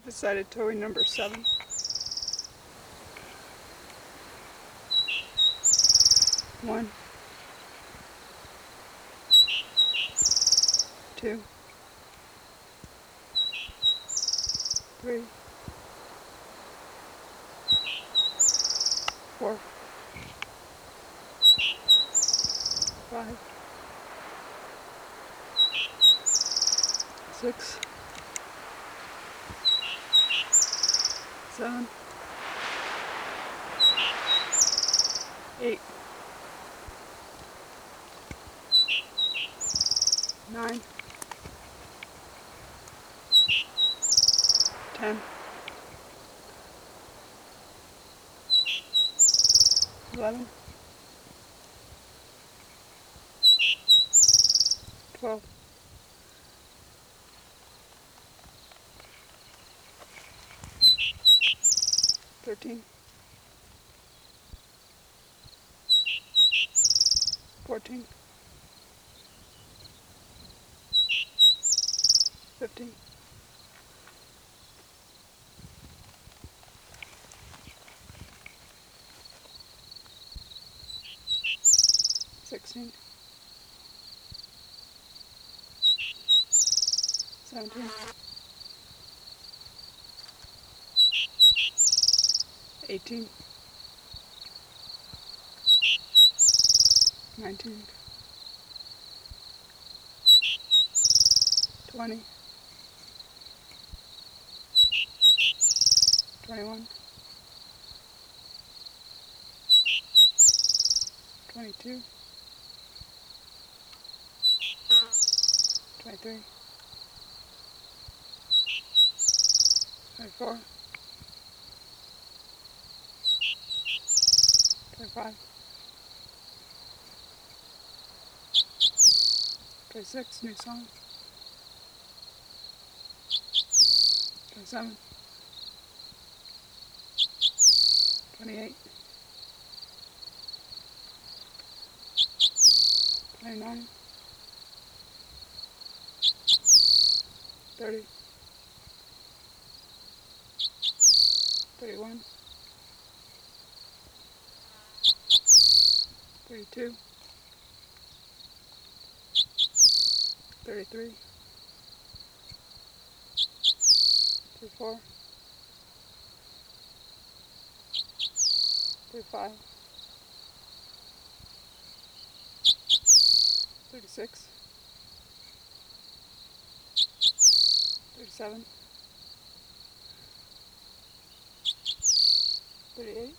Surface-sided towing number 7. 1, 2, 3, 4, 5, 6, 7, 8, 9, 10, 11, 12, 13, 14, 15, 16, 17, 18, 19, 20, 21, 22, 23, 24, 25, 26, new song, 27, 28, 29, 30, 31, 32, 33, 34, 35, 36, 37, 38,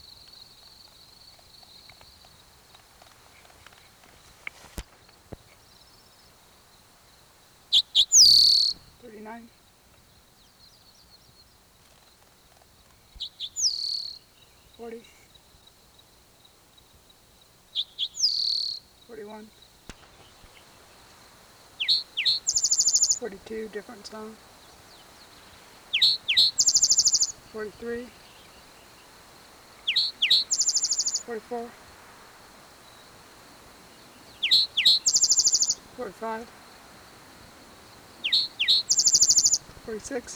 39, 40, 41, 42, different song, 43, 44, 45, 46,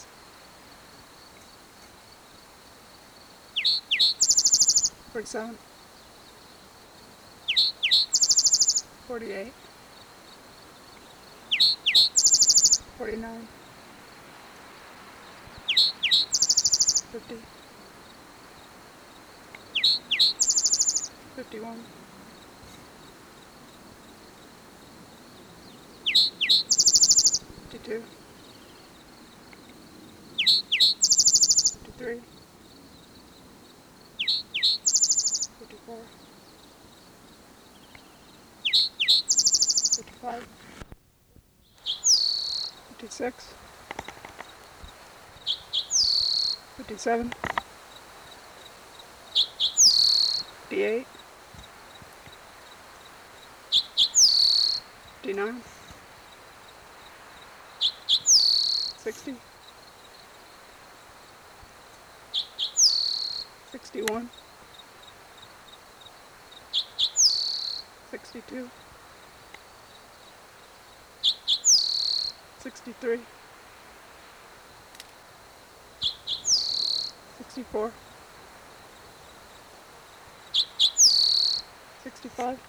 47, 48, 49, 50, 51, 52, 53, 54, 55, 56, 57, 58, 59, 60, 61, 62, 63, 64, 65.